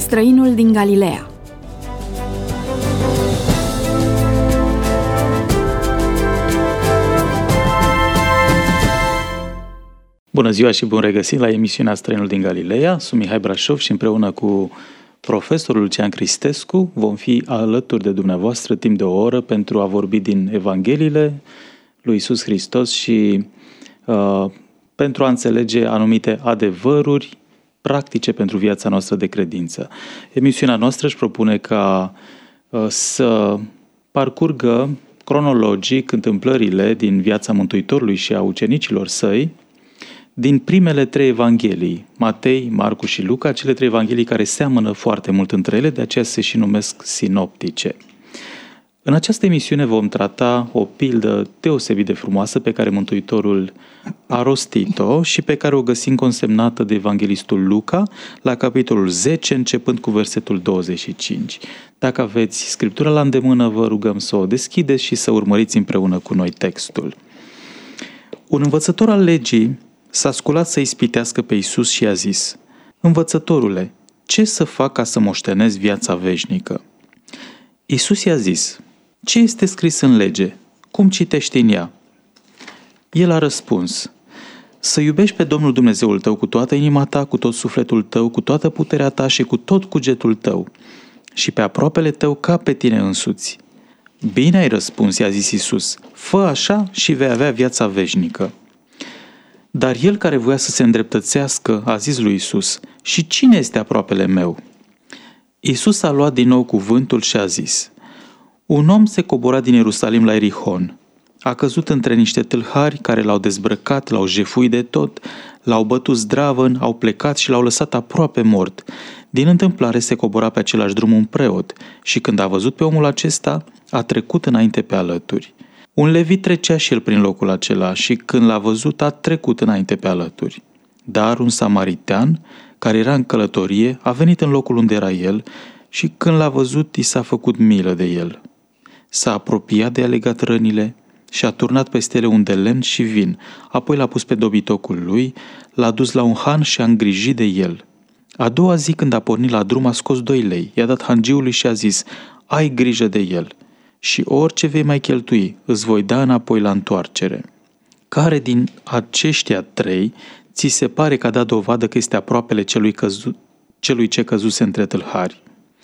Străinul din Galileea. Bună ziua și bun regăsit la emisiunea Străinul din Galileea. Sunt Mihai Brașov și împreună cu profesorul Lucian Cristescu vom fi alături de dumneavoastră timp de o oră pentru a vorbi din Evangheliile lui Iisus Hristos și pentru a înțelege anumite adevăruri practice pentru viața noastră de credință. Emisiunea noastră își propune ca să parcurgă cronologic întâmplările din viața Mântuitorului și a ucenicilor săi din primele trei evanghelii, Matei, Marcu și Luca, cele trei evanghelii care seamănă foarte mult între ele, de aceea se și numesc sinoptice. În această emisiune vom trata o pildă deosebit de frumoasă pe care Mântuitorul a rostit-o și pe care o găsim consemnată de evanghelistul Luca la capitolul 10, începând cu versetul 25. Dacă aveți Scriptura la îndemână, vă rugăm să o deschideți și să urmăriți împreună cu noi textul. Un învățător al legii s-a sculat să ispitească pe Iisus și i-a zis: Învățătorule, ce să fac ca să moștenesc viața veșnică? Iisus i-a zis: Ce este scris în lege? Cum citești în ea? El a răspuns: Să iubești pe Domnul Dumnezeul tău cu toată inima ta, cu tot sufletul tău, cu toată puterea ta și cu tot cugetul tău și pe aproapele tău ca pe tine însuți. Bine ai răspuns, i-a zis Iisus, fă așa și vei avea viața veșnică. Dar el care voia să se îndreptățească a zis lui Iisus: Și cine este aproapele meu? Iisus a luat din nou cuvântul și a zis: Un om se cobora din Ierusalim la Erihon. A căzut între niște tâlhari care l-au dezbrăcat, l-au jefuit de tot, l-au bătut zdravăn, au plecat și l-au lăsat aproape mort. Din întâmplare se cobora pe același drum un preot și când a văzut pe omul acesta, a trecut înainte pe alături. Un levit trecea și el prin locul acela și când l-a văzut a trecut înainte pe alături. Dar un samaritean, care era în călătorie, a venit în locul unde era el și când l-a văzut, i s-a făcut milă de el. S-a apropiat de a legat rănile și a turnat peste ele un de lemn și vin, apoi l-a pus pe dobitocul lui, l-a dus la un han și a îngrijit de el. A doua zi când a pornit la drum a scos 2 lei, i-a dat hangiului și a zis: Ai grijă de el și orice vei mai cheltui îți voi da înapoi la întoarcere. Care din aceștia 3 ți se pare că a dat dovadă că este aproapele celui ce căzuse între tâlhari?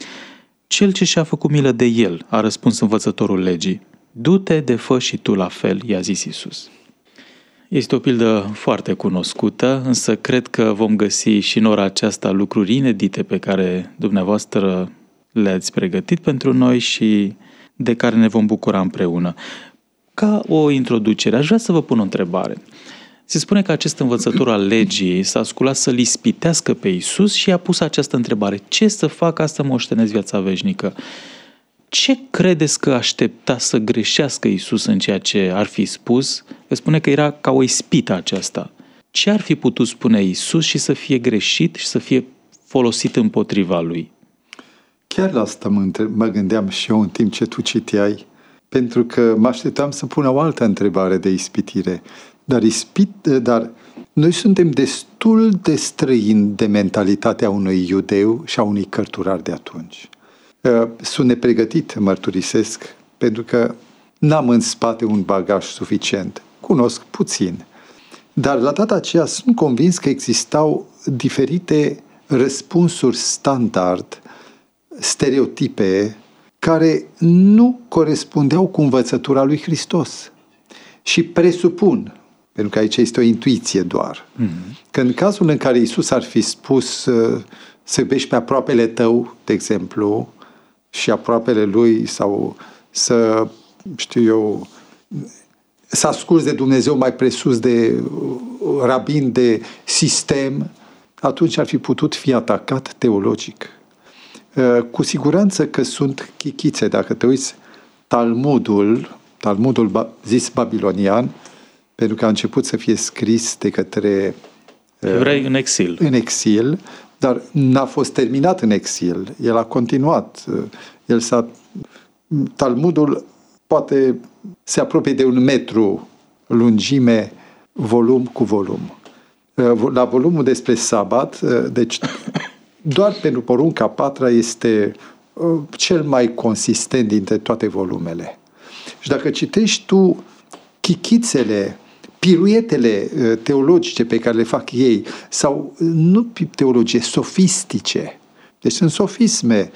Cel ce și-a făcut milă de el, a răspuns învățătorul legii. Du-te de fă și tu la fel, i-a zis Iisus. Este o pildă foarte cunoscută, însă cred că vom găsi și în ora aceasta lucruri inedite pe care dumneavoastră le-ați pregătit pentru noi și de care ne vom bucura împreună. Ca o introducere, aș vrea să vă pun o întrebare. Se spune că acest învățător al legii s-a sculat să-l ispitească pe Iisus și i-a pus această întrebare: ce să fac ca să moștenesc viața veșnică? Ce credeți că aștepta să greșească Iisus în ceea ce ar fi spus? Că spune că era ca o ispită aceasta. Ce ar fi putut spune Iisus și să fie greșit și să fie folosit împotriva lui? Chiar la asta mă gândeam și eu în timp ce tu citeai, pentru că mă așteptam să pun o altă întrebare de ispitire. Dar noi suntem destul de străini de mentalitatea unui iudeu și a unui cărturar de atunci. Sunt nepregătit, mărturisesc, pentru că n-am în spate un bagaj suficient. Cunosc puțin. Dar la data aceea sunt convins că existau diferite răspunsuri standard, stereotipe, care nu corespundeau cu învățătura lui Hristos. Și presupun, pentru că aici este o intuiție doar, că în cazul în care Iisus ar fi spus să iubești pe aproapele tău, de exemplu, și aproapele lui, sau să asculți de Dumnezeu mai presus de rabin, de sistem, atunci ar fi putut fi atacat teologic. Cu siguranță că sunt chichițe. Dacă te uiți, Talmudul zis babilonian, pentru că a început să fie scris de către evrei în exil, dar n-a fost terminat în exil. El a continuat. Talmudul poate se apropie de 1 metru lungime, volum cu volum. La volumul despre sabat, deci doar pentru porunca a patra este cel mai consistent dintre toate volumele. Și dacă citești tu chichițele, piruetele teologice pe care le fac ei, sau nu teologie, sofistice, deci sunt sofisme,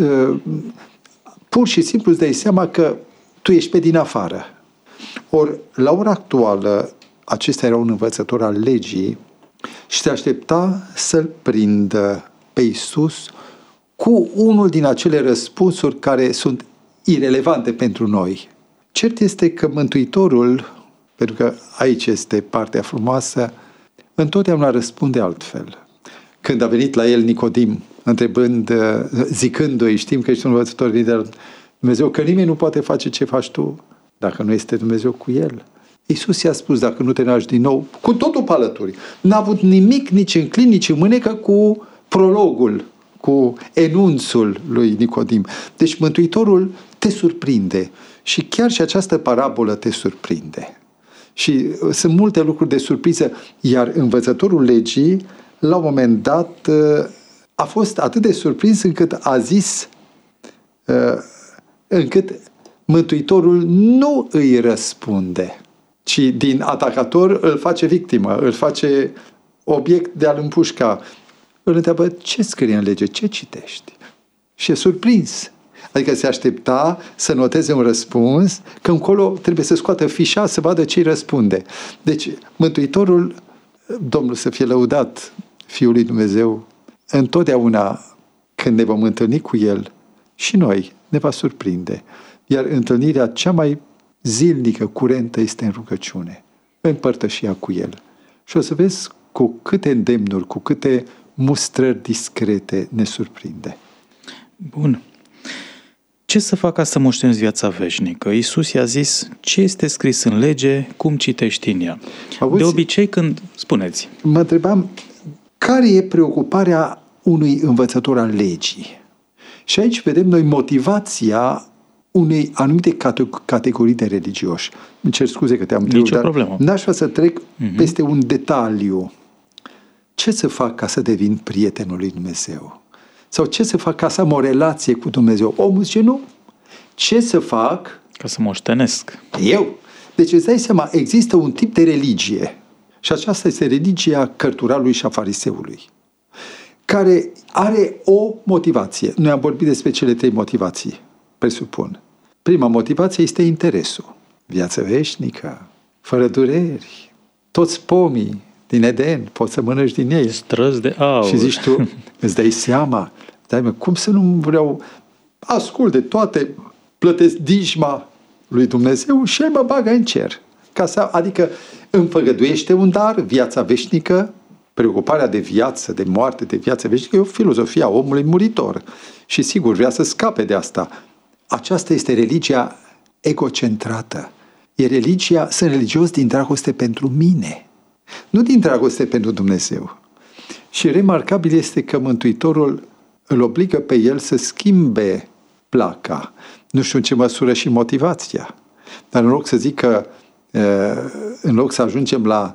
pur și simplu îți dai seama că tu ești pe din afară. Ori, la ora actuală, acesta era un învățător al legii și se aștepta să-l prindă pe Iisus cu unul din acele răspunsuri care sunt irelevante pentru noi. Cert este că Mântuitorul, pentru că aici este partea frumoasă, întotdeauna răspunde altfel. Când a venit la el Nicodim, zicându-i, știm că ești un învățător de Dumnezeu, că nimeni nu poate face ce faci tu dacă nu este Dumnezeu cu el. Iisus i-a spus, dacă nu te naști din nou, cu totul pe alături. N-a avut nimic, nici în clin, nici în mânecă cu prologul, cu enunțul lui Nicodim. Deci Mântuitorul te surprinde și chiar și această parabolă te surprinde. Și sunt multe lucruri de surpriză, iar învățătorul legii, la un moment dat, a fost atât de surprins încât a zis, încât Mântuitorul nu îi răspunde, ci din atacator îl face victimă, îl face obiect de a-l împușca. Îl întreabă, ce scrie în lege, ce citești? Și e surprins. Adică se aștepta să noteze un răspuns, că încolo trebuie să scoată fișa să vadă ce îi răspunde. Deci, Mântuitorul, Domnul să fie lăudat, Fiul lui Dumnezeu, întotdeauna când ne vom întâlni cu El, și noi ne va surprinde. Iar întâlnirea cea mai zilnică, curentă, este în rugăciune, în părtășia cu El. Și o să vezi cu câte îndemnuri, cu câte mustrări discrete ne surprinde. Bun. Ce să fac ca să moștenesc viața veșnică? Iisus i-a zis, ce este scris în lege, cum citești în ea? De obicei când... Spuneți. Mă întrebam, care e preocuparea unui învățător al legii? Și aici vedem noi motivația unei anumite categorii de religioși. Îmi cer scuze că te-am întrebat, dar problemă. N-aș vrea să trec peste un detaliu. Ce să fac ca să devin prietenul lui Dumnezeu? Sau ce să fac ca să am o relație cu Dumnezeu? Omul zice, nu. Ce să fac? Ca să moștenesc. Eu. Deci îți dai seama, există un tip de religie. Și aceasta este religia cărturalului și a fariseului, care are o motivație. Noi am vorbit despre cele 3 motivații, presupun. Prima motivație este interesul. Viață veșnică, fără dureri, toți pomii din Eden, poți să mănânci din ei. Străzi de aur. Și zici tu, îți dai seama, cum să nu vreau, ascult de toate, plătesc dijma lui Dumnezeu și mă bagă în cer. Adică îmi făgăduiește un dar, viața veșnică, preocuparea de viață, de moarte, de viață veșnică, e o filozofie a omului muritor. Și sigur, vrea să scape de asta. Aceasta este religia egocentrată. Sunt religios din dragoste pentru mine, nu din dragoste pentru Dumnezeu. Și remarcabil este că Mântuitorul îl obligă pe el să schimbe placa. Nu știu în ce măsură și motivația. Dar în loc să zic că în loc să ajungem la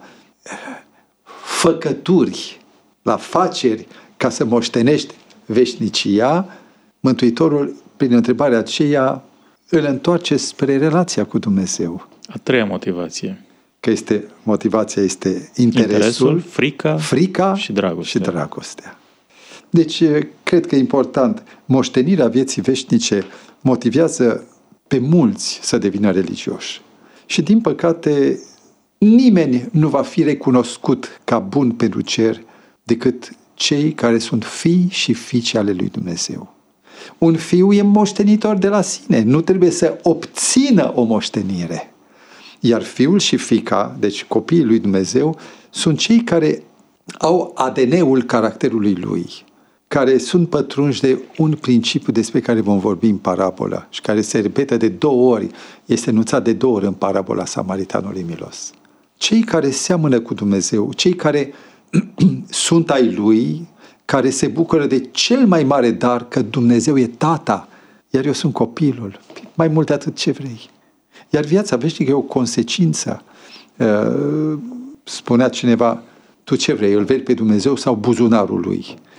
făcături, la faceri ca să moștenești veșnicia, Mântuitorul, prin întrebarea aceea, îl întoarce spre relația cu Dumnezeu. A 3-a motivație. Că motivația este interesul, frica și dragostea. Deci, cred că e important. Moștenirea vieții veșnice motivează pe mulți să devină religioși. Și, din păcate, nimeni nu va fi recunoscut ca bun pentru cer decât cei care sunt fii și fiice ale lui Dumnezeu. Un fiu e moștenitor de la sine, nu trebuie să obțină o moștenire. Iar fiul și fiica, deci copiii lui Dumnezeu, sunt cei care au ADN-ul caracterului lui, care sunt pătrunși de un principiu despre care vom vorbi în parabola și care se repetă de 2 ori, este enunțat de 2 ori în parabola Samaritanului milos. Cei care seamănă cu Dumnezeu, cei care sunt ai Lui, care se bucură de cel mai mare dar, că Dumnezeu e Tata, iar eu sunt copilul. Mai mult de atât, ce vrei? Iar viața veșnică e o consecință. Spunea cineva, tu ce vrei, îl vezi pe Dumnezeu sau buzunarul lui?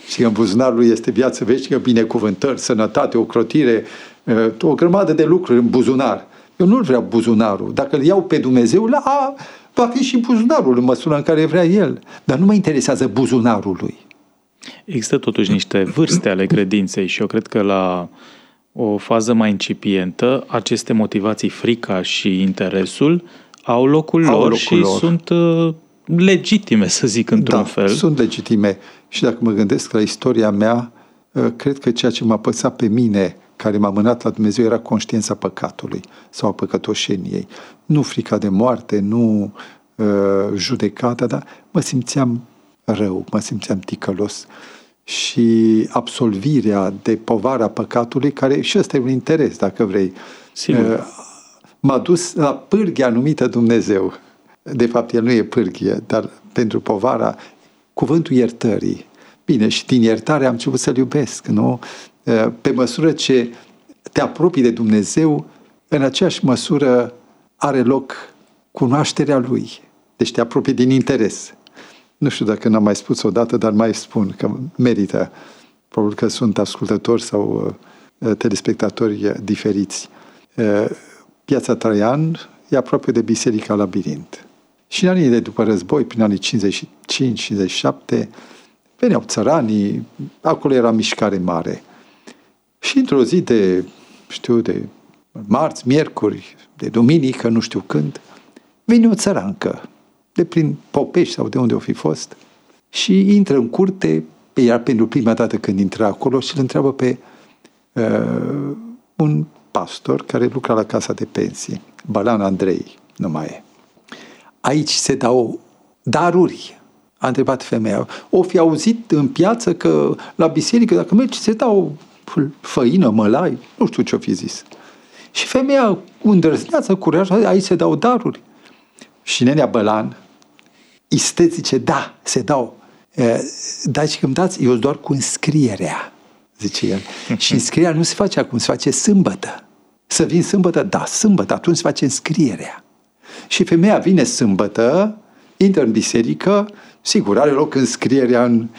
Și în buzunarul lui este viață veșnică, binecuvântări, sănătate, ocrotire, o grămadă de lucruri în buzunar. Eu nu-l vreau buzunarul. Dacă îl iau pe Dumnezeu, va fi și buzunarul în măsura în care vrea El. Dar nu mă interesează buzunarul lui. Există totuși niște vârste ale credinței și eu cred că la o fază mai incipientă, aceste motivații, frica și interesul, au locul lor și sunt legitime, să zic, într-un fel. Sunt legitime. Și dacă mă gândesc la istoria mea, cred că ceea ce m-a păsat pe mine, care m-a mânat la Dumnezeu, era conștiința păcatului sau a păcătoșeniei. Nu frica de moarte, nu judecata, dar mă simțeam rău, mă simțeam ticălos. Și absolvirea de povara păcatului, care și ăsta e un interes, dacă vrei, m-a dus la pârghia numită Dumnezeu. De fapt, el nu e pârghie, dar pentru povara, cuvântul iertării. Bine, și din iertare am început să-L iubesc, nu? Pe măsură ce te apropii de Dumnezeu, în aceeași măsură are loc cunoașterea Lui. Deci te apropii din interes. Nu știu dacă n-am mai spus odată, dar mai spun că merită. Probabil că sunt ascultători sau telespectatori diferiți. Piața Traian e aproape de Biserica Labirint. Și în anii de după război, prin anii 55-57, veneau țăranii, acolo era mișcare mare. Și într-o zi de marți, miercuri, de duminică, nu știu când, vine o țărancă, de prin Popești sau de unde o fi fost, și intră în curte, iar pentru prima dată când intră acolo, și îl întreabă pe un pastor care lucra la casa de pensii, Balan Andrei, nu mai e. Aici se dau daruri, a întrebat femeia. O fi auzit în piață că la biserică, dacă mergi, se dau făină, mălai, nu știu ce-o fi zis. Și femeia, îndrăzneață, curaj, aici se dau daruri. Și nenea Bălan, isteț, zice, da, se dau. Dar și când dați, eu doar cu înscrierea, zice el. Și înscrierea nu se face acum, se face sâmbătă. Să vin sâmbătă? Da, sâmbătă, atunci se face înscrierea. Și femeia vine sâmbătă, intră în biserică, sigur, are loc înscrierea în,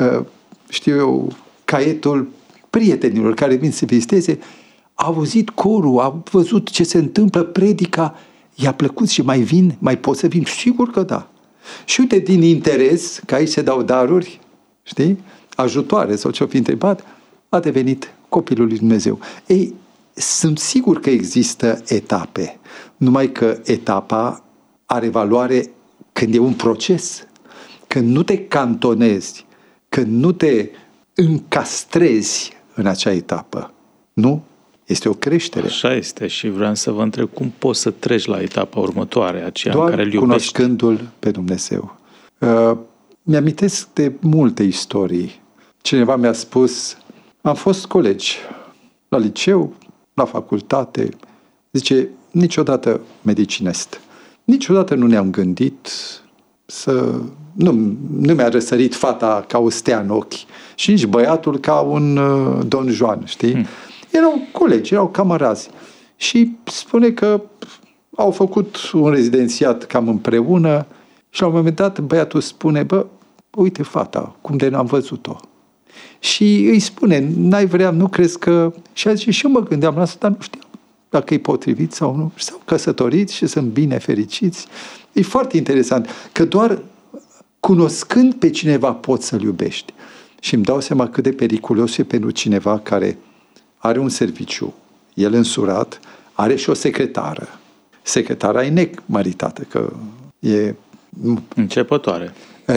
caietul prietenilor care vin să viziteze. A auzit corul, a văzut ce se întâmplă, predica, i-a plăcut și mai pot să vin? Sigur că da. Și uite, din interes, că aici se dau daruri, ajutoare sau ce-o fi întrebat, a devenit copilul lui Dumnezeu. Ei, sunt sigur că există etape, numai că etapa are valoare când e un proces, când nu te cantonezi, când nu te încastrezi în acea etapă. Nu? Este o creștere. Așa este și vreau să vă întreb cum poți să treci la etapa următoare, aceea doar în care îl iubești. cunoscându-L pe Dumnezeu. Mi-amintesc de multe istorii. Cineva mi-a spus, am fost colegi la liceu, la facultate, zice, niciodată medicinist. Niciodată nu ne-am gândit să... Nu mi-a răsărit fata ca o stea în ochi și nici băiatul ca un Don Juan, știi? Erau colegi, erau camarazi. Și spune că au făcut un rezidențiat cam împreună și la un moment dat băiatul spune, uite fata, cum de n-am văzut-o. Și îi spune, n-ai vrea, nu crezi că... Și a zis, și eu mă gândeam la asta, dar nu știam dacă e potrivit sau nu. Și s-au căsătorit și sunt bine fericiți. E foarte interesant că doar cunoscând pe cineva poți să-l iubești. Și îmi dau seama cât de periculos e pentru cineva care are un serviciu, el însurat, are și o secretară. Secretara e necmaritată, că e... Începătoare.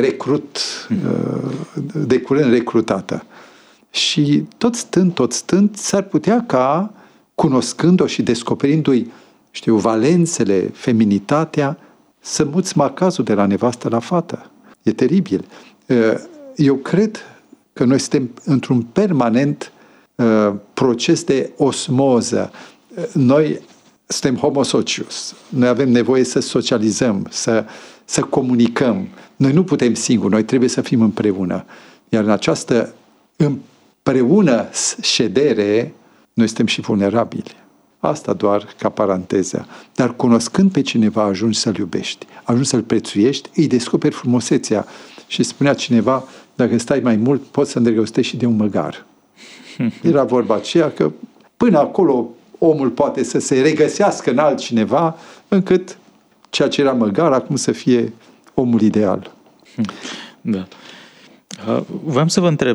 De curând recrutată. Și tot stând, s-ar putea ca, cunoscând-o și descoperindu-i, valențele, feminitatea, să muți macazul de la nevastă la fată. E teribil. Eu cred că noi suntem într-un permanent proces de osmoză. Noi suntem homo socius. Noi avem nevoie să socializăm, să comunicăm. Noi nu putem singuri, noi trebuie să fim împreună. Iar în această împreună ședere, noi suntem și vulnerabili. Asta doar ca paranteză. Dar cunoscând pe cineva, ajungi să-l iubești, ajungi să-l prețuiești, îi descoperi frumusețea. Și spunea cineva, dacă stai mai mult, poți să îndrăgostești și de un măgar. Era vorba aceea că până acolo omul poate să se regăsească în altcineva, încât ceea ce era măgar acum să fie omul ideal. Da. Vreau să vă întreb,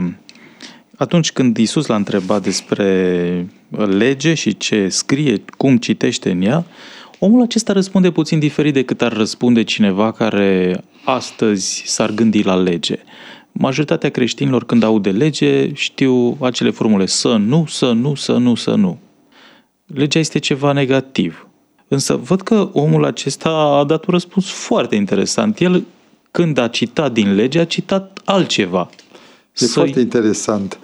atunci când Iisus l-a întrebat despre lege și ce scrie, cum citește în ea, omul acesta răspunde puțin diferit decât ar răspunde cineva care astăzi s-ar gândi la lege. Majoritatea creștinilor, când aud de lege, știu acele formule: să nu, să nu, să nu, să nu. Legea este ceva negativ. Însă văd că omul acesta a dat un răspuns foarte interesant. El, când a citat din lege, a citat altceva. Foarte interesant.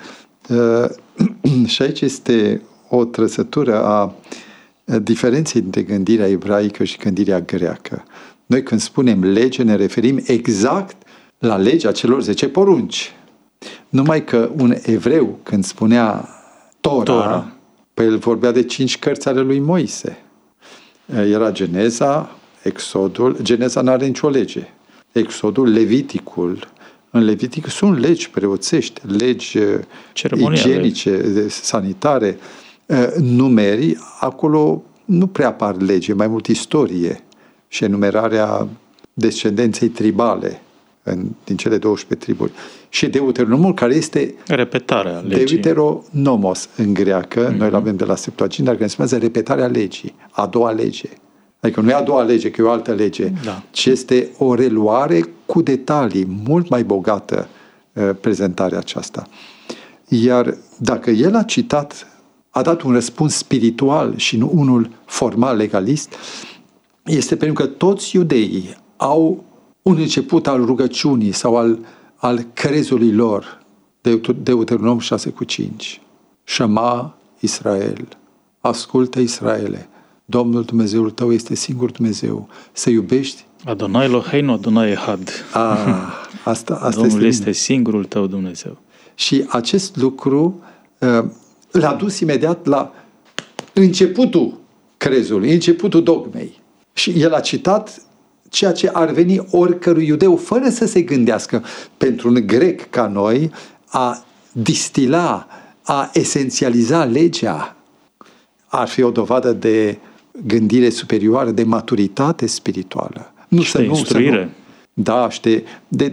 Și aici este o trăsătură a diferenței dintre gândirea ebraică și gândirea greacă. Noi când spunem lege ne referim exact la legea celor 10 porunci. Numai că un evreu când spunea Tora, păi el vorbea de 5 cărți ale lui Moise. Era Geneza, Exodul. Geneza nu are nicio lege. Exodul, Leviticul. În Levitic sunt legi preoțești, legi igienice, sanitare, numeri. Acolo nu prea apar lege, mai mult istorie și enumerarea descendenței tribale din cele 12 triburi. Și Deuteronomul, care este repetarea legii. Deuteronomos în greacă, noi l-avem de la Septuaginta, care înseamnă repetarea legii, a doua lege. Adică nu e a doua lege, că e o altă lege, ci este o reluare cu detalii, mult mai bogată prezentarea aceasta. Iar dacă el a citat, a dat un răspuns spiritual și nu unul formal legalist, este pentru că toți iudeii au un început al rugăciunii sau al crezului lor, Deuteronom 6:5. Shema Israel, ascultă Israele, Domnul Dumnezeul tău este singur Dumnezeu. Să iubești Adonai Eloheinu, Adonai Ehad. Asta Domnul este singurul tău Dumnezeu. Și acest lucru l-a dus imediat la începutul crezului, începutul dogmei. Și el a citat ceea ce ar veni oricărui iudeu, fără să se gândească. Pentru un grec ca noi, a distila, a esențializa legea ar fi o dovadă de gândire superioară, de maturitate spirituală. Nu și de instruire. Da, și de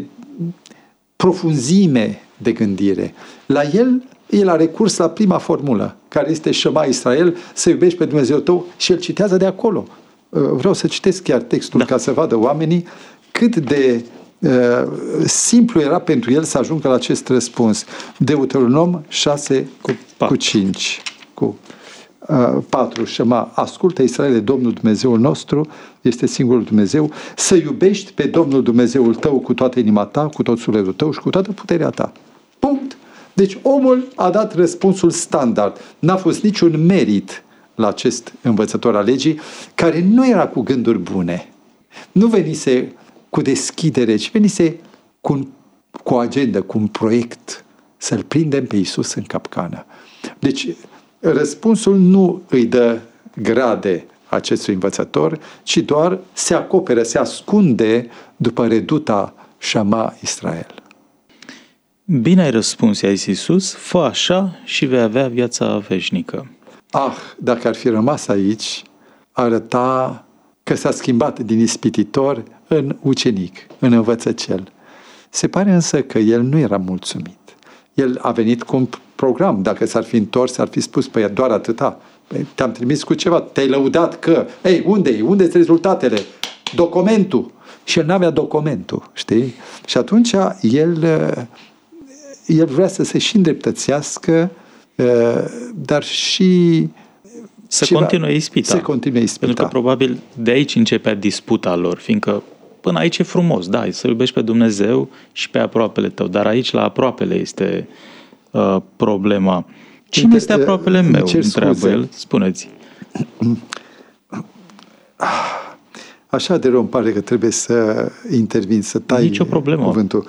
profunzime de gândire. La el a recurs la prima formulă, care este Shema Israel, să iubești pe Dumnezeu tău, și el citează de acolo. Vreau să citesc chiar textul ca să vadă oamenii cât de simplu era pentru el să ajungă la acest răspuns. Deuteronom 6:5. 4. Shema, ascultă Israele, Domnul Dumnezeul nostru este singurul Dumnezeu, să iubești pe Domnul Dumnezeul tău cu toată inima ta, cu tot sufletul tău și cu toată puterea ta. Punct. Deci omul a dat răspunsul standard. N-a fost niciun merit la acest învățător al legii, care nu era cu gânduri bune. Nu venise cu deschidere, ci venise cu o agendă, cu un proiect, să-L prindem pe Iisus în capcană. Deci, răspunsul nu îi dă grade acestui învățător, ci doar se acoperă, se ascunde după reduta Shema Israel. Bine ai răspuns, i-a zis Iisus, fă așa și vei avea viața veșnică. Dacă ar fi rămas aici, arăta că s-a schimbat din ispititor în ucenic, în învățăcel. Se pare însă că el nu era mulțumit. El a venit cu un program. Dacă s-ar fi întors, ar fi spus, păi doar atâta. Te-am trimis cu ceva, te-ai lăudat că, unde-s rezultatele? Documentul. Și el n-avea documentul, știi? Și atunci el vrea să se și îndreptățească, dar și să continue ispita. Pentru că probabil de aici începea disputa lor, fiindcă până aici e frumos, da, să iubești pe Dumnezeu și pe aproapele tău, dar aici la aproapele este problema. Cine este aproapele meu? Întreabă el. Spuneți. Așa de rău îmi pare că trebuie să intervin, să tai nicio problemă. Cuvântul.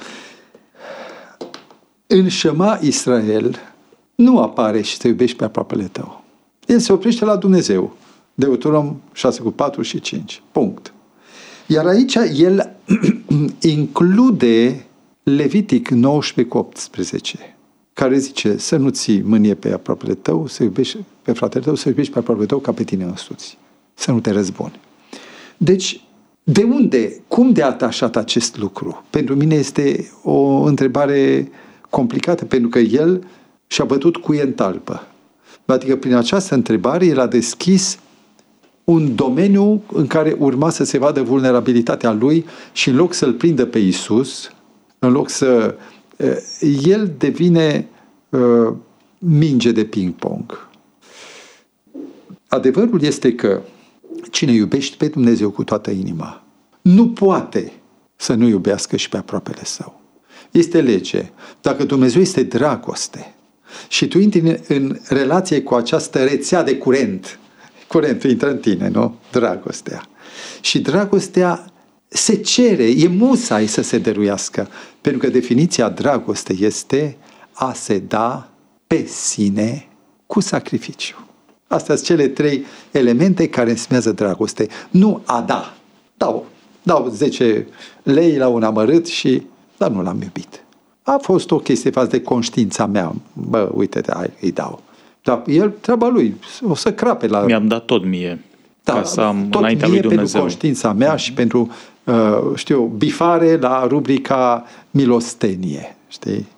În Shema Israel nu apare și să iubești pe aproapele tău. El se oprește la Dumnezeu. Deuteronom 6:4 și 5. Punct. Iar aici el include Levitic 19:18, care zice să nu ții mânie pe aproapele tău, să iubești pe fratele tău, să iubești pe aproapele tău ca pe tine însuți, să nu te răzbuni. Deci, de unde, cum de atașat acest lucru? Pentru mine este o întrebare complicată, pentru că el și-a bătut cuie în talpă. Adică prin această întrebare el a deschis un domeniu în care urma să se vadă vulnerabilitatea lui și în loc să-l prindă pe Iisus, în loc să... el devine minge de ping-pong. Adevărul este că cine iubește pe Dumnezeu cu toată inima nu poate să nu iubească și pe aproapele său. Este lege. Dacă Dumnezeu este dragoste și tu intri în relație cu această rețea de curentul intră în tine, nu? Dragostea. Și dragostea se cere, e musai să se dăruiască, pentru că definiția dragostei este a se da pe sine cu sacrificiu. Astea sunt cele 3 elemente care înseamnă dragoste. Nu a da. Dau 10 lei la un amărât dar nu l-am iubit. A fost o chestie față de conștiința mea. Bă, uite, îi dau. Dar el, treaba lui, o să crape la... Mi-am dat tot mie, ca să am tot înaintea lui Dumnezeu. Pentru conștiința mea și pentru, bifare la rubrica milostenie. Știi?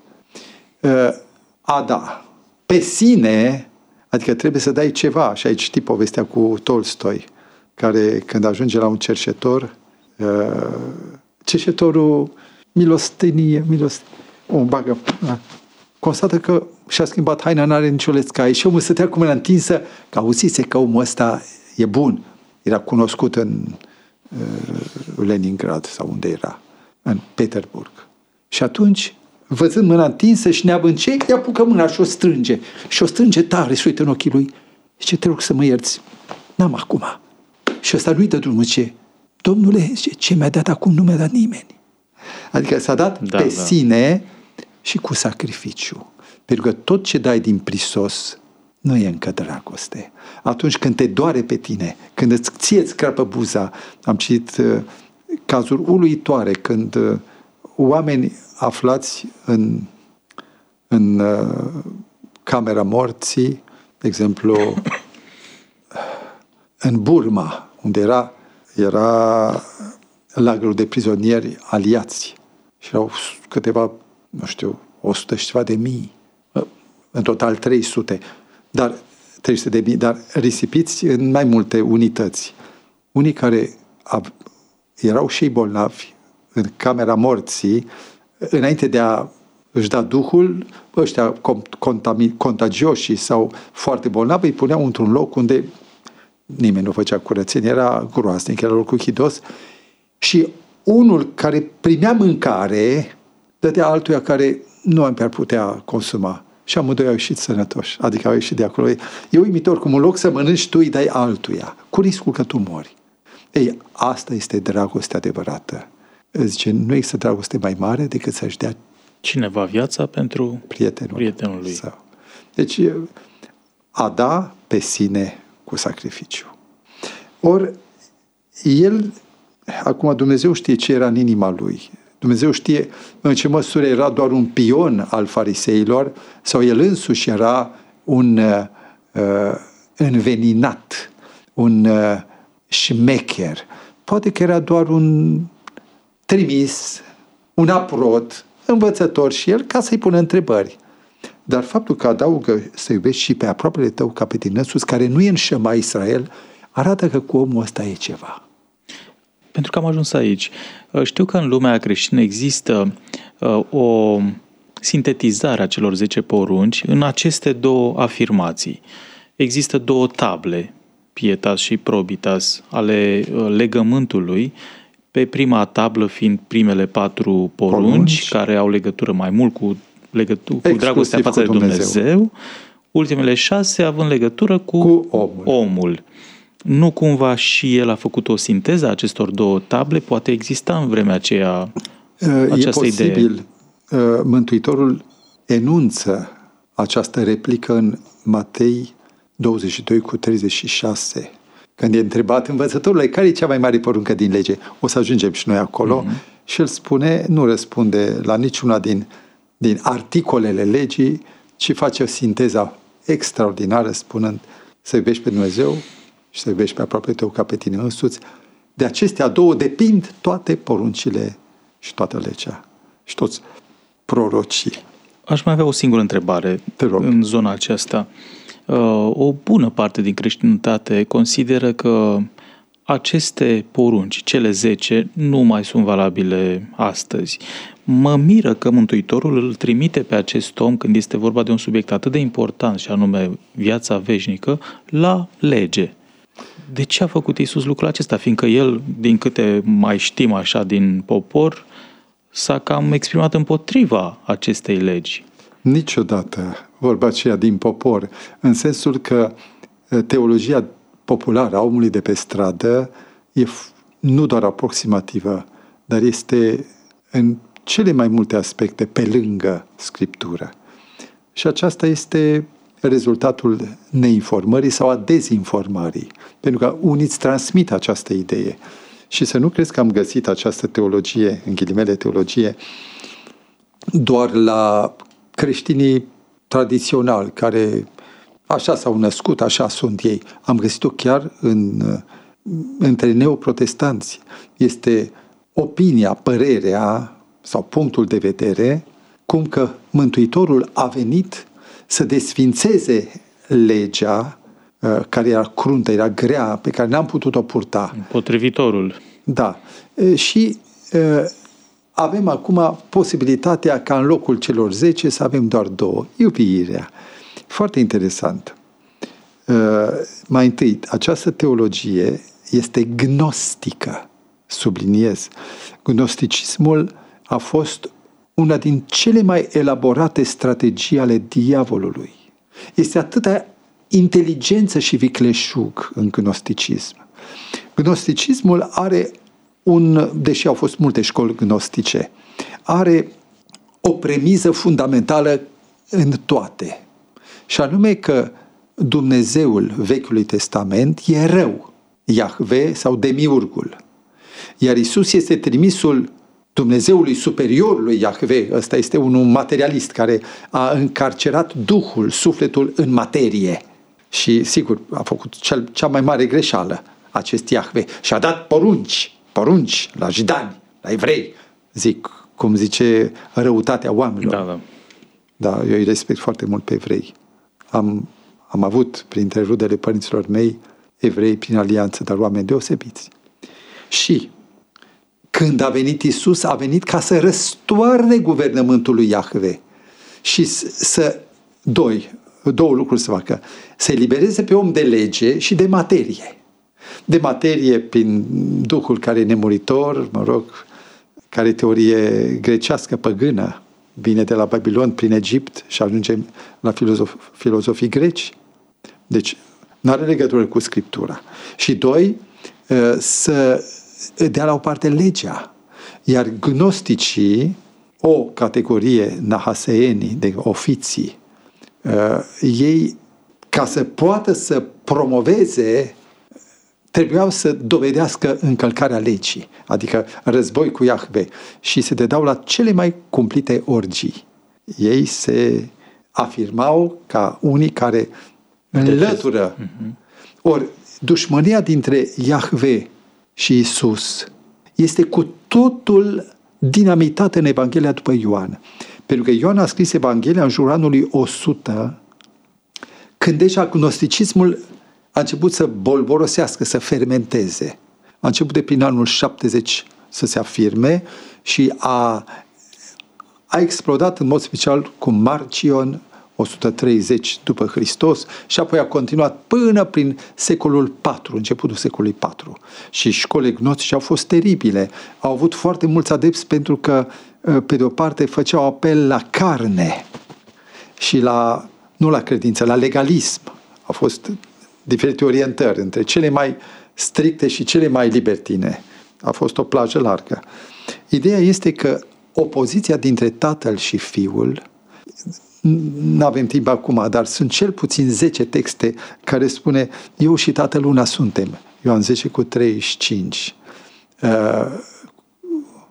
A da. Pe sine, adică trebuie să dai ceva. Și aici știi povestea cu Tolstoi, care când ajunge la un cerșetor, cerșetorul milostenie, o bagă, constată că și-a schimbat haina, n-are nicio lescaie și omul stătea cu mâna întinsă, că auzise că omul ăsta e bun. Era cunoscut în Leningrad sau unde era, în Petersburg. Și atunci, văzând mâna întinsă și neavând îi apucă mâna și o strânge. Și o strânge tare și uită în ochii lui. Zice, te rog să mă ierți. N-am acum. Și ăsta nu-i dă drumul, zice, Domnule, zice, ce mi-a dat acum nu mi-a dat nimeni. Adică s-a dat pe sine și cu sacrificiu. Pentru că tot ce dai din prisos nu e încă dragoste. Atunci când te doare pe tine, când ție-ți crapă buza, am citit cazuri uluitoare când oameni aflați în camera morții, de exemplu, în Burma, unde era lagărul de prizonieri aliați și erau câteva, 100 și ceva de mii, în total 300 de mii, dar risipiți în mai multe unități. Unii care erau și ei bolnavi în camera morții, înainte de a își da duhul, ăștia contagioși sau foarte bolnavi, îi puneau într-un loc unde nimeni nu făcea curățenie, era groaznic, era locul hidos. Și unul care primea mâncare dădea altuia care nu ar putea consuma. Și amândoi au ieșit sănătoși, adică au ieșit de acolo. E uimitor cum în loc să mănânci tu îi dai altuia, cu riscul că tu mori. Ei, asta este dragoste adevărată. Zice, nu există dragoste mai mare decât să-și dea cineva viața pentru prietenul lui. Sau. Deci, a da pe sine cu sacrificiu. Ori, el, acum Dumnezeu știe ce era în inima lui. Dumnezeu știe în ce măsură era doar un pion al fariseilor sau el însuși era un înveninat, un șmecher. Poate că era doar un trimis, un aprod, învățător și el ca să-i pună întrebări. Dar faptul că adaugă să iubești și pe aproapele tău ca pe tine însuți, care nu e în Shema Israel, arată că cu omul ăsta e ceva. Pentru că am ajuns aici. Știu că în lumea creștină există o sintetizare a celor 10 porunci în aceste 2 afirmații. Există 2 table, pietas și probitas, ale legământului, pe prima tablă fiind primele 4 porunci care au legătură mai mult cu dragostea față de Dumnezeu, ultimele 6 având legătură cu omul. Nu cumva și el a făcut o sinteză a acestor 2 table? Poate exista în vremea aceea această idee. E posibil. Mântuitorul enunță această replică în Matei 22:36. Când e întrebat învățătorule, care e cea mai mare poruncă din lege? O să ajungem și noi acolo. și el spune, nu răspunde la niciuna din articolele legii, ci face o sinteză extraordinară spunând să iubești pe Dumnezeu și să iubești pe aproape tău ca pe tine însuți. De acestea două depind toate poruncile și toată legea și toți prorocii. Aș mai avea o singură întrebare în zona aceasta. O bună parte din creștinitate consideră că aceste porunci, cele 10, nu mai sunt valabile astăzi. Mă miră că Mântuitorul îl trimite pe acest om, când este vorba de un subiect atât de important, și anume viața veșnică, la lege. De ce a făcut Iisus lucrul acesta? Fiindcă el, din câte mai știm așa din popor, s-a cam exprimat împotriva acestei legi. Niciodată vorba aceea din popor, în sensul că teologia populară a omului de pe stradă e nu doar aproximativă, dar este în cele mai multe aspecte pe lângă Scriptură. Și aceasta este rezultatul neinformării sau a dezinformării. Pentru că unii îți transmit această idee. Și să nu crezi că am găsit această teologie, în ghilimele teologie, doar la creștinii tradiționali, care așa s-au născut, așa sunt ei. Am găsit-o chiar între neoprotestanți. Este opinia, părerea sau punctul de vedere cum că Mântuitorul a venit să desfințeze legea care era cruntă, era grea, pe care n-am putut-o purta. Potrivitorul. Da. Și avem acum posibilitatea ca în locul celor 10 să avem doar 2. Iubirea. Foarte interesant. Mai întâi, această teologie este gnostică. Subliniez. Gnosticismul a fost una din cele mai elaborate strategii ale diavolului. Este atâta inteligență și vicleșug în gnosticism. Gnosticismul are deși au fost multe școli gnostice, are o premiză fundamentală în toate. Și anume că Dumnezeul Vechiului Testament e rău, Iahve sau Demiurgul. Iar Iisus este trimisul Dumnezeului superior lui Iahve. Ăsta este unul materialist care a încarcerat Duhul, sufletul în materie. Și sigur, a făcut cea mai mare greșeală acest Iahve. Și a dat porunci la jidani, la evrei. Cum zice, răutatea oamenilor. Da. Da, eu îi respect foarte mult pe evrei. Am avut printre rudele părinților mei evrei prin alianță, dar oameni deosebiți. Și când a venit Iisus, a venit ca să răstoarne guvernământul lui Iahve și două lucruri să facă. Să elibereze pe om de lege și de materie. De materie prin Duhul care e nemuritor, care teorie grecească, păgână, vine de la Babilon prin Egipt și ajunge la filozofii greci. Deci, nu are legătură cu Scriptura. Și 2, să dea la o parte legea. Iar gnosticii, o categorie nahaseenii, de ofiții, ei, ca să poată să promoveze, trebuiau să dovedească încălcarea legii, adică război cu Iahve, și se dădeau la cele mai cumplite orgii. Ei se afirmau ca unii care înlătură. Ori, dușmânia dintre Iahve și Iisus este cu totul dinamitată în Evanghelia după Ioan. Pentru că Ioan a scris Evanghelia în jurul anului 100, când deja gnosticismul a început să bolborosească, să fermenteze. A început de prin anul 70 să se afirme și a explodat în mod special cu Marcion 130 după Hristos și apoi a continuat până prin secolul IV, începutul secolului IV. Și școlile gnostice au fost teribile. Au avut foarte mulți adepți pentru că, pe de o parte, făceau apel la carne și nu la credință, la legalism. Au fost diferite orientări între cele mai stricte și cele mai libertine. A fost o plajă largă. Ideea este că opoziția dintre tatăl și fiul, nu avem timp acum, dar sunt cel puțin 10 texte care spune eu și tatăl una suntem. Ioan 10:35.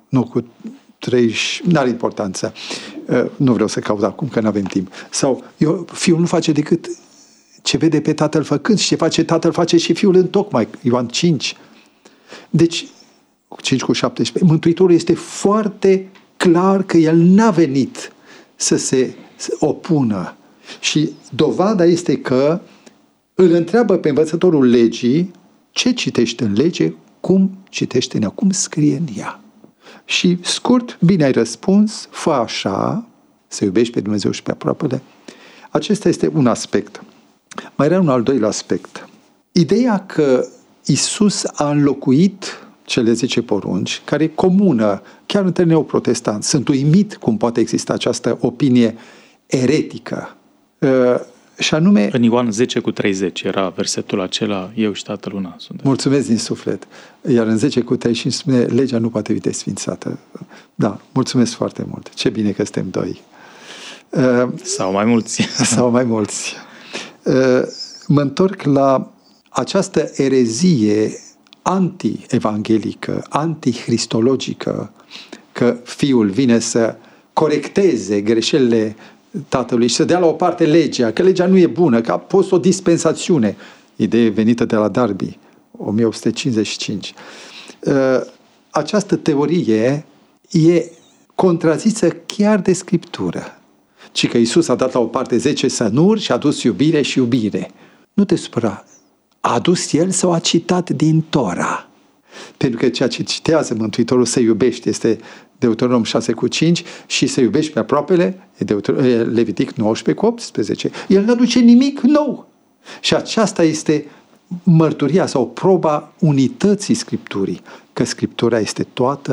nu cu 30, n-are importanță. Nu vreau să caut acum, că nu avem timp. Sau fiul nu face decât ce vede pe tatăl făcând și ce face tatăl face și fiul întocmai. Ioan 5. Deci, 5 cu 17. Mântuitorul este foarte clar că el n-a venit să se opună. Și dovada este că îl întreabă pe învățătorul legii ce citește în lege, cum citește în ea, cum scrie în ea. Și scurt, bine ai răspuns, fă așa, să iubești pe Dumnezeu și pe aproapele. Acesta este un aspect. Mai era un al doilea aspect. Ideea că Iisus a înlocuit cele 10 porunci, care e comună chiar între neoprotestanți. Sunt uimit cum poate exista această opinie eretică. Și anume... În Ioan 10 cu 30 era versetul acela, eu și Tatăl una suntem. Mulțumesc din suflet. Iar în 10 cu 35 spune, legea nu poate fi desfințată. Da, mulțumesc foarte mult. Ce bine că suntem doi. Sau mai mulți. Sau mai mulți. Mă întorc la această erezie anti-evanghelică, anti-cristologică, că Fiul vine să corecteze greșelile Tatălui și să dea la o parte legea, că legea nu e bună, că a fost o dispensațiune. Idee venită de la Darby, 1855. Această teorie e contrazisă chiar de Scriptură. Ci că Iisus a dat la o parte 10 sănuri și a adus iubire și iubire. Nu te supăra. A adus El sau a citat din Tora? Pentru că ceea ce citează Mântuitorul să iubești este Deuteronom 6 cu 5 și să iubești pe aproapele e Levitic 19 cu 18. El nu aduce nimic nou. Și aceasta este mărturia sau proba unității Scripturii. Că Scriptura este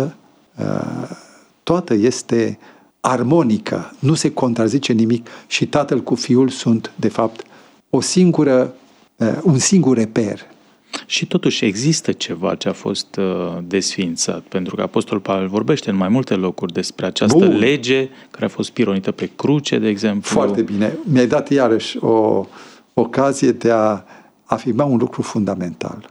toată este armonică, nu se contrazice nimic și Tatăl cu Fiul sunt, de fapt, un singur reper. Și totuși există ceva ce a fost desființat, pentru că Apostolul Pavel vorbește în mai multe locuri despre această lege care a fost pironită pe cruce, de exemplu. Foarte bine. Mi-ai dat iarăși o ocazie de a afirma un lucru fundamental.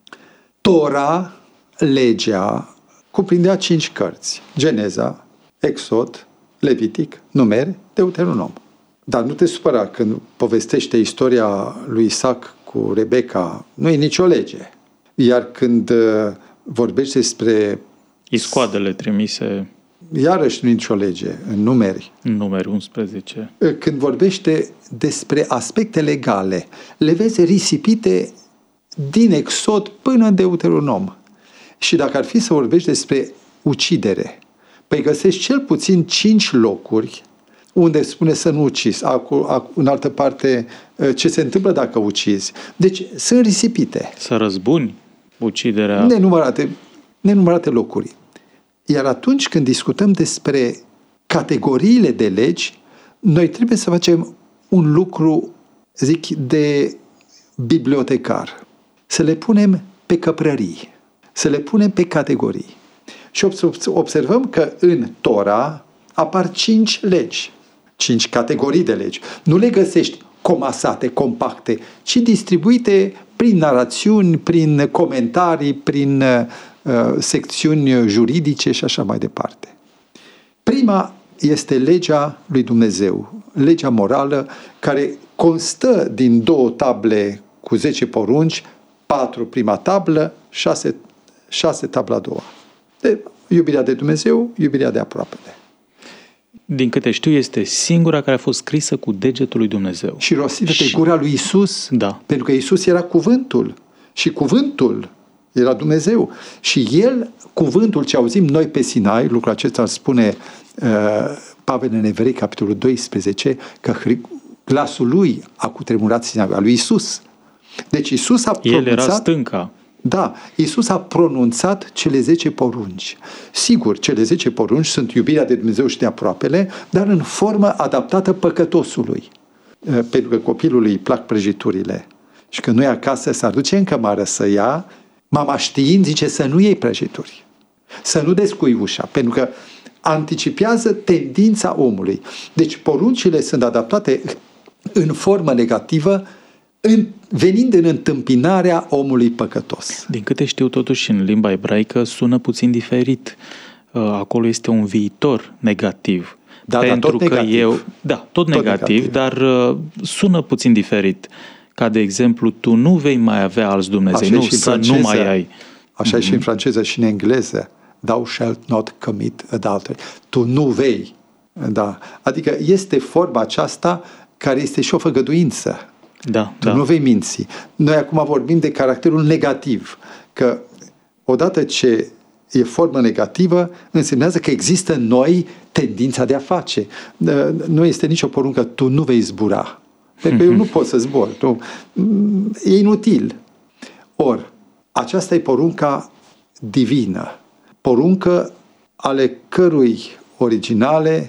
Tora, legea, cuprindea 5 cărți. Geneza, Exod, Levitic, Numeri, Deuteronom. Dar nu te supăra când povestește istoria lui Isaac cu Rebecca, nu e nicio lege. Iar când vorbește despre iscoadele trimise, iarăși nu e nicio lege, în Numeri. În Numeri 11. Când vorbește despre aspecte legale, le vezi risipite din Exod până în Deuteronom. Și dacă ar fi să vorbești despre ucidere, păi găsești cel puțin 5 locuri unde spune să nu ucizi, în altă parte ce se întâmplă dacă ucizi. Deci sunt risipite. Să răzbuni uciderea. Nenumărate locuri. Iar atunci când discutăm despre categoriile de legi, noi trebuie să facem un lucru, zic, de bibliotecar. Să le punem pe căprării, să le punem pe categorii. Și observăm că în Tora apar 5 legi, 5 categorii de legi. Nu le găsești comasate, compacte, ci distribuite prin narațiuni, prin comentarii, prin secțiuni juridice și așa mai departe. Prima este legea lui Dumnezeu, legea morală, care constă din 2 table cu 10 porunci, 4 prima tablă, 6 tabla a doua. Iubirea de Dumnezeu, iubirea de aproapele. Din câte știu, este singura care a fost scrisă cu degetul lui Dumnezeu. Și rostită pe gura lui Iisus, da. Pentru că Iisus era cuvântul și cuvântul era Dumnezeu. Și El, cuvântul ce auzim noi pe Sinai, lucrul acesta îl spune Pavel în Evrei, capitolul 12, că glasul lui a cutremurat Sinai, al lui Iisus. Deci Iisus a pronunțat... El era stânca. Da, Iisus a pronunțat cele 10 porunci. Sigur, cele 10 porunci sunt iubirea de Dumnezeu și de aproapele, dar în formă adaptată păcătosului. Pentru că copilului îi plac prăjiturile. Și când nu e acasă, s-ar duce în cămară să ia, mama știind, zice să nu iei prăjituri. Să nu descui ușa, pentru că anticipează tendința omului. Deci poruncile sunt adaptate în formă negativă, venind în întâmpinarea omului păcătos. Din câte știu, totuși, în limba ebraică sună puțin diferit. acolo este un viitor negativ. Da, pentru tot că negativ. tot negativ, dar sună puțin diferit. Ca de exemplu, tu nu vei mai avea alți Dumnezei, nu mai ai. Așa e și în franceză și în engleză. Thou shalt not commit adultery. Tu nu vei. Da. Adică este forma aceasta care este și o făgăduință. Tu nu vei minți. Noi acum vorbim de caracterul negativ. Că odată ce e formă negativă, însemnează că există în noi tendința de a face. Nu este nicio poruncă, tu nu vei zbura. Pentru că eu nu pot să zbor. E inutil. Ori, aceasta e porunca divină. Poruncă ale cărei originale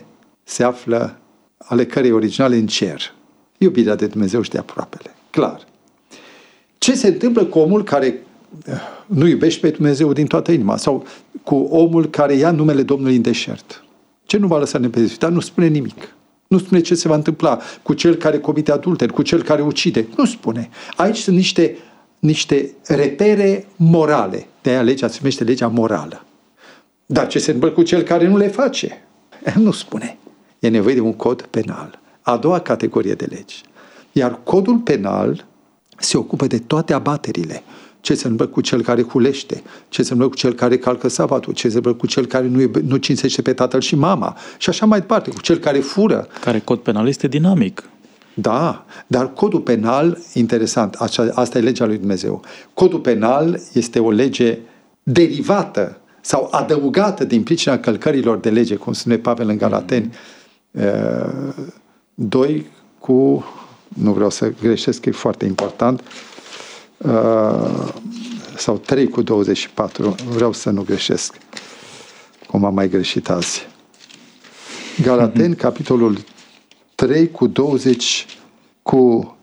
în cer. Iubirea de Dumnezeu și de aproapele. Clar. Ce se întâmplă cu omul care nu iubește pe Dumnezeu din toată inima? Sau cu omul care ia numele Domnului în deșert? Ce nu va lăsa nepedepsit? Dar nu spune nimic. Nu spune ce se va întâmpla cu cel care comite adulter, cu cel care ucide. Nu spune. Aici sunt niște repere morale. De-aia legea se numește legea morală. Dar ce se întâmplă cu cel care nu le face? Nu spune. E nevoie de un cod penal. A doua categorie de legi. Iar codul penal se ocupă de toate abaterile. Ce se întâmplă cu cel care hulește, ce se întâmplă cu cel care calcă sabatul, ce se întâmplă cu cel care nu cinstește pe tatăl și mama și așa mai departe, cu cel care fură. Care cod penal este dinamic. Da, dar codul penal, interesant, asta e legea lui Dumnezeu. Codul penal este o lege derivată sau adăugată din pricina călcărilor de lege, cum spune Pavel în Galateni 2 cu, nu vreau să greșesc, că e foarte important, sau 3 cu 24, vreau să nu greșesc, cum am mai greșit azi. Galateni, capitolul 3 cu 20 cu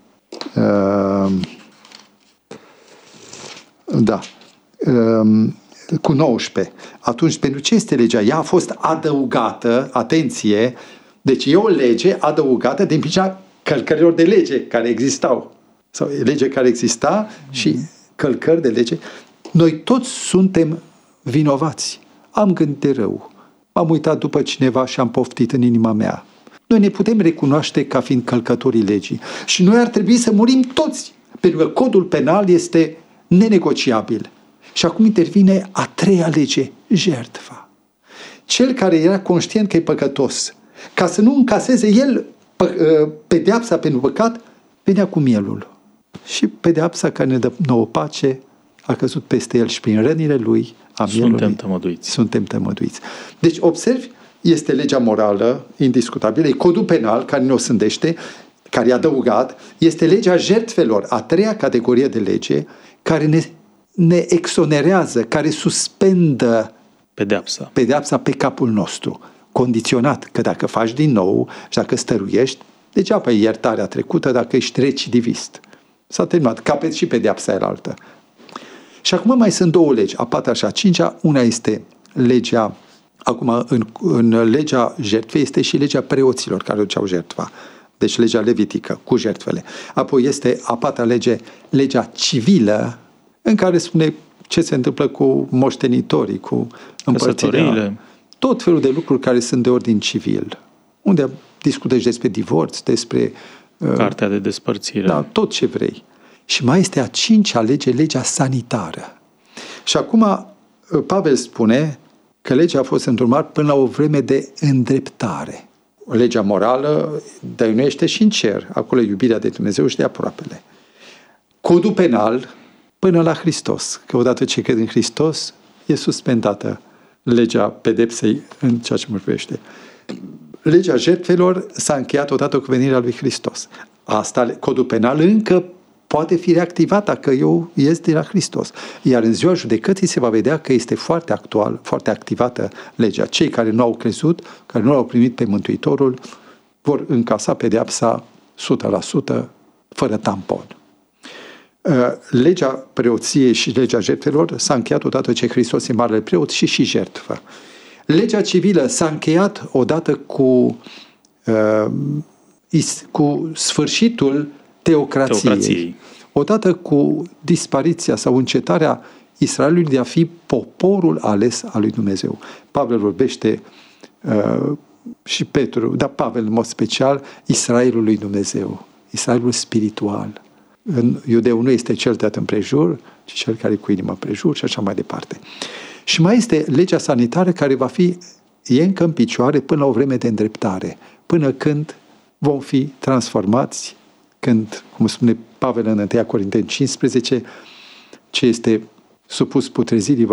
cu 19. Atunci, pentru ce este legea? Ea a fost adăugată, atenție, deci e o lege adăugată din pricina călcărilor de lege care existau. Sau lege care exista și călcări de lege. Noi toți suntem vinovați. Am gândit de rău. M-am uitat după cineva și am poftit în inima mea. Noi ne putem recunoaște ca fiind călcătorii legii. Și noi ar trebui să murim toți. Pentru că codul penal este nenegociabil. Și acum intervine a treia lege, jertfa. Cel care era conștient că e păcătos, ca să nu încaseze el pedeapsa pentru păcat, venea cu mielul. Și pedeapsa care ne dă nouă pace a căzut peste el și prin rănile lui a mielului suntem tămăduiți. Deci, observi, este legea morală indiscutabilă, e codul penal care ne osândește, care e adăugat, este legea jertfelor, a treia categorie de lege, care ne exonerează, care suspendă pedeapsa pe capul nostru, condiționat că dacă faci din nou și dacă stăruiești, degeaba e iertarea trecută dacă ești recidivist. S-a terminat, capeți și pedeapsa elaltă. Și acum mai sunt două legi, a patra și a cincea. Una este legea, acum în legea jertfei este și legea preoților care duceau jertfa. Deci legea levitică cu jertfele. Apoi este a patra lege, legea civilă, în care spune ce se întâmplă cu moștenitorii, cu împărțirea. Tot felul de lucruri care sunt de ordin civil. Unde discută și despre divorț, despre cartea de despărțire. Da, tot ce vrei. Și mai este a cincea lege, legea sanitară. Și acum Pavel spune că legea a fost îndrumată până la o vreme de îndreptare. Legea morală dăinuiește și în cer. Acolo e iubirea de Dumnezeu și de aproapele. Codul penal până la Hristos. Că odată ce cred în Hristos, e suspendată legea pedepsei în ceea ce mă privește. Legea jertfelor s-a încheiat odată cu venirea lui Hristos. Asta, codul penal, încă poate fi reactivat dacă eu ies de la Hristos. Iar în ziua judecății se va vedea că este foarte actual, foarte activată legea. Cei care nu au crezut, care nu l-au primit pe Mântuitorul, vor încasa pedeapsa 100%, fără tampon. Legea preoției și legea jertfelor s-a încheiat odată ce Hristos e marele preot și jertfă. Legea civilă s-a încheiat odată cu sfârșitul teocrației. Odată cu dispariția sau încetarea Israelului de a fi poporul ales al lui Dumnezeu. Pavel vorbește și Petru, dar Pavel în mod special, Israelul lui Dumnezeu, Israelul spiritual. În iudeu nu este cel tăiat împrejur, ci cel care cu inima împrejur și așa mai departe. Și mai este legea sanitară care e încă în picioare până la o vreme de îndreptare, până când vom fi transformați, când, cum spune Pavel în 1 Corinteni 15, ce este supus putrezirii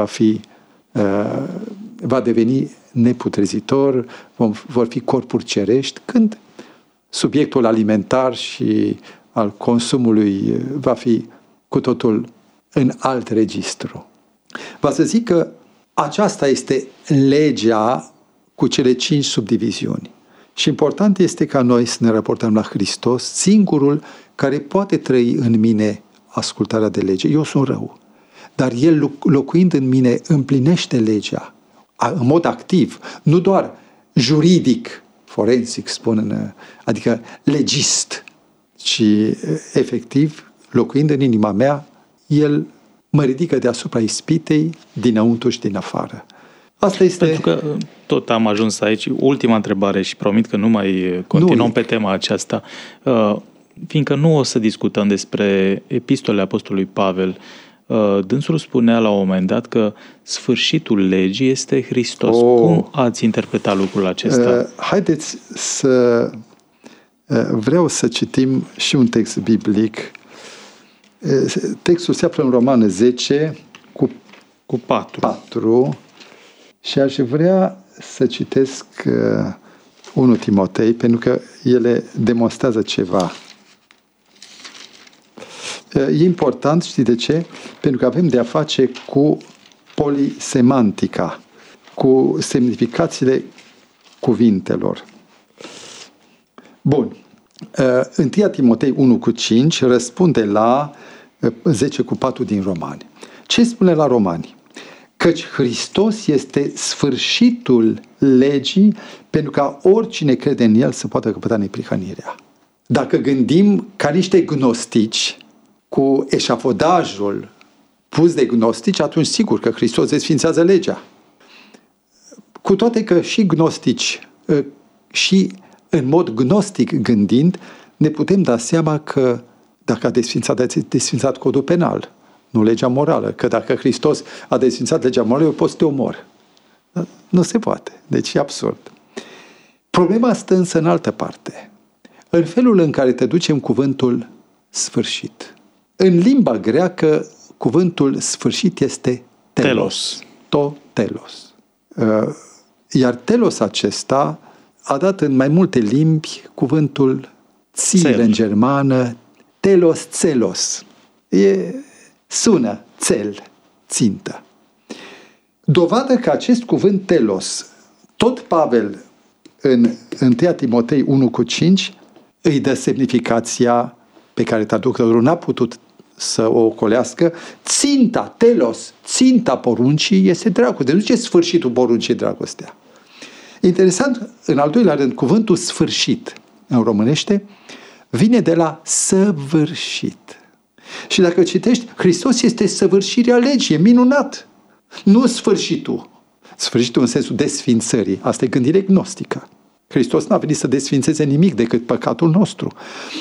va deveni neputrezitor, vor fi corpuri cerești, când subiectul alimentar și al consumului va fi cu totul în alt registru. Va să zic că aceasta este legea cu cele 5 subdiviziuni. Și important este ca noi să ne raportăm la Hristos, singurul care poate trăi în mine ascultarea de lege. Eu sunt rău, dar El, locuind în mine, împlinește legea în mod activ, nu doar juridic, forensic spun, adică legist, ci efectiv, locuind în inima mea, El mă ridică deasupra ispitei dinăuntru și din afară. Asta este... Pentru că tot am ajuns aici. Ultima întrebare și promit că nu mai continuăm pe tema aceasta. Fiindcă nu o să discutăm despre epistolele Apostolului Pavel, dânsul spunea la un moment dat că sfârșitul legii este Hristos. Cum ați interpretat lucrul acesta? Haideți să... Vreau să citim și un text biblic. Textul se află în Romană 10 cu 4 și aș vrea să citesc 1 Timotei pentru că ele demonstrează ceva. E important, știi de ce? Pentru că avem de a face cu polisemantica, cu semnificațiile cuvintelor. Bun. 1 Timotei 1:5 răspunde la 10:4 din Romani. Ce spune la Romani? Căci Hristos este sfârșitul legii pentru ca oricine crede în El să poată căpăta neprihănirea. Dacă gândim ca niște gnostici cu eșafodajul pus de gnostici, atunci sigur că Hristos desfințează legea. Cu toate că și gnostici și în mod gnostic gândind, ne putem da seama că dacă a desfințat codul penal, nu legea morală, că dacă Hristos a desfințat legea morală, eu pot să te omor. Nu se poate. Deci e absurd. Problema stă însă în altă parte. În felul în care traducem cuvântul sfârșit. În limba greacă, cuvântul sfârșit este telos. Telos. Iar telos acesta a dat în mai multe limbi cuvântul țil în germană, telos. Sună țel, țintă. Dovadă că acest cuvânt telos, tot Pavel în 1 Timotei 1:5 îi dă semnificația pe care traducătorul n-a putut să o ocolească. Ținta, telos, ținta poruncii este dragoste. Nu zice sfârșitul poruncii dragostea. Interesant, în al doilea rând, cuvântul sfârșit în românește vine de la săvârșit. Și dacă citești, Hristos este săvârșirea legii, e minunat. Nu sfârșitul. Sfârșitul în sensul desfințării. Asta e gândire gnostică. Hristos n-a venit să desfințeze nimic decât păcatul nostru.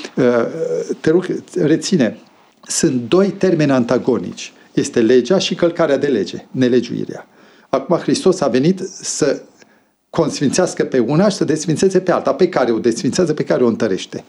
Te rog, reține, sunt 2 termeni antagonici. Este legea și călcarea de lege, nelegiuirea. Acum Hristos a venit să consfințească pe una și să desfințeze pe alta. Pe care o desfințează, pe care o întărește.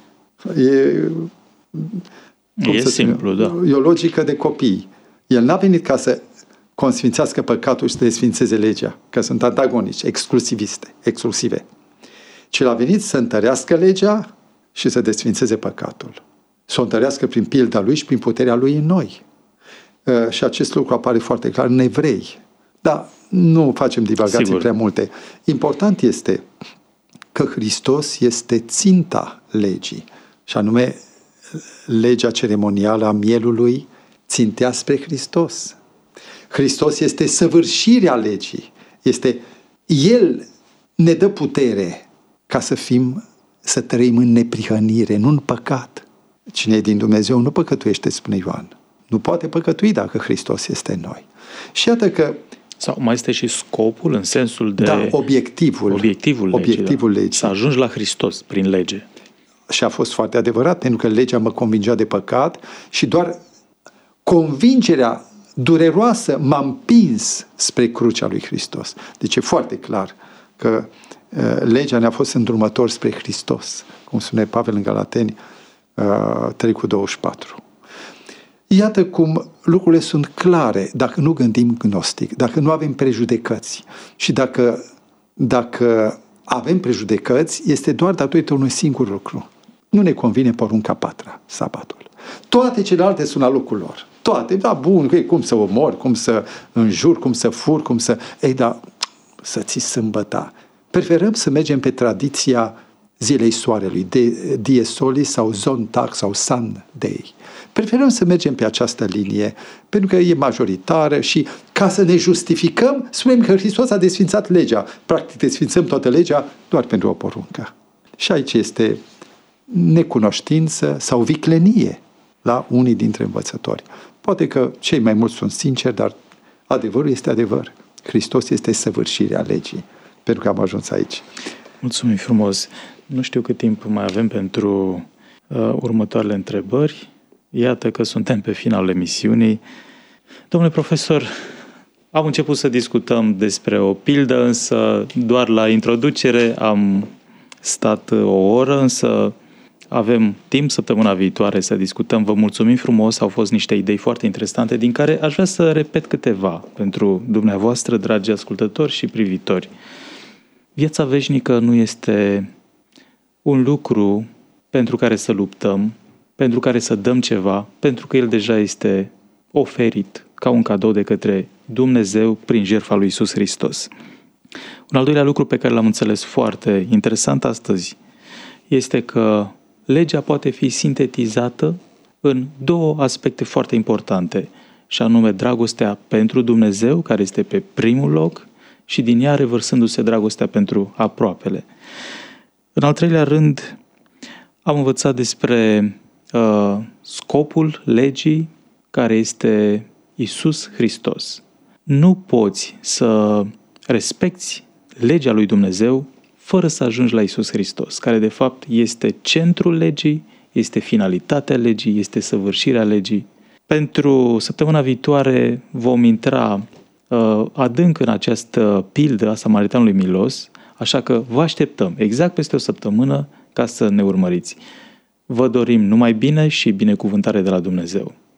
E simplu, da. E o logică de copii. El n-a venit ca să consfințească păcatul și să desfințeze legea, că sunt antagonici, exclusive. Ci a venit să întărească legea și să desfințeze păcatul. Să o întărească prin pilda lui și prin puterea lui în noi. Și acest lucru apare foarte clar în Evrei. Dar nu facem divagații prea multe. Important este că Hristos este ținta legii, și anume legea ceremonială a mielului țintea spre Hristos. Hristos este săvârșirea legii. El ne dă putere ca să trăim în neprihănire, nu în păcat. Cine e din Dumnezeu nu păcătuiește, spune Ioan. Nu poate păcătui dacă Hristos este în noi. Și iată că sau mai este și scopul în sensul de... obiectivul legii. Să ajungi la Hristos prin lege. Și a fost foarte adevărat, pentru că legea mă convingea de păcat și doar convingerea dureroasă m-a împins spre crucea lui Hristos. Deci e foarte clar că legea ne-a fost îndrumător spre Hristos, cum spune Pavel în Galateni 3:24. Iată cum lucrurile sunt clare dacă nu gândim gnostic, dacă nu avem prejudecăți. Și dacă avem prejudecăți, este doar datorită unui singur lucru. Nu ne convine porunca 4, sabatul. Toate celelalte sunt la locul lor. Toate, bun, cum să omori, cum să înjuri, cum să fur, cum să... să ții sâmbăta. Preferăm să mergem pe tradiția zilei soarelui, die solis sau Sonntag sau Sunday. Preferăm să mergem pe această linie, pentru că e majoritară și ca să ne justificăm, spunem că Hristos a desfințat legea. Practic desfințăm toată legea doar pentru o poruncă. Și aici este necunoștință sau viclenie la unii dintre învățători. Poate că cei mai mulți sunt sinceri, dar adevărul este adevăr. Hristos este săvârșirea legii, pentru că am ajuns aici. Mulțumim frumos! Nu știu cât timp mai avem pentru următoarele întrebări. Iată că suntem pe finalul emisiunii. Domnule profesor, am început să discutăm despre o pildă, însă doar la introducere am stat o oră, însă avem timp săptămâna viitoare să discutăm. Vă mulțumim frumos, au fost niște idei foarte interesante, din care aș vrea să repet câteva pentru dumneavoastră, dragi ascultători și privitori. Viața veșnică nu este un lucru pentru care să luptăm, pentru care să dăm ceva, pentru că el deja este oferit ca un cadou de către Dumnezeu prin jertfa lui Iisus Hristos. Un al doilea lucru pe care l-am înțeles foarte interesant astăzi este că legea poate fi sintetizată în două aspecte foarte importante, și anume dragostea pentru Dumnezeu, care este pe primul loc, și din ea revărsându-se dragostea pentru aproapele. În al treilea rând, am învățat despre scopul legii, care este Iisus Hristos. Nu poți să respecti legea lui Dumnezeu fără să ajungi la Iisus Hristos, care de fapt este centrul legii, este finalitatea legii, este săvârșirea legii. Pentru săptămâna viitoare vom intra adânc în această pildă a Samaritanului milos, așa că vă așteptăm exact peste o săptămână ca să ne urmăriți. Vă dorim numai bine și binecuvântare de la Dumnezeu.